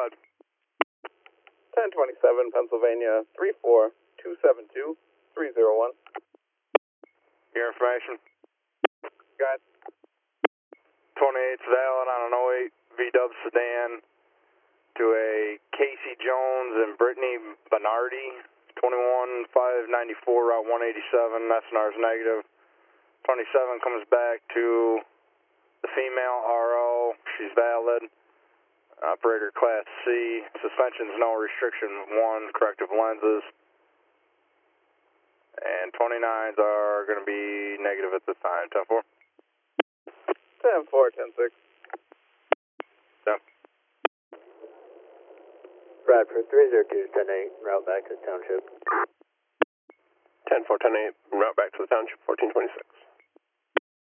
ahead. 1027 Pennsylvania 34272-301. Your information. Got 28's valid on an '08 VW sedan to a Casey Jones and Brittany Bernardi, 21594 Route 187. SNR's negative. 27 comes back to the female RO. She's valid. Operator Class C. Suspension's no restriction 1. Corrective lenses. And 29s are going to be negative at this time. 10-4. 10-4, 10-6. Bradford 302, 10-8, route back to the township. 10-4, 10-8, route back to the township, 1426.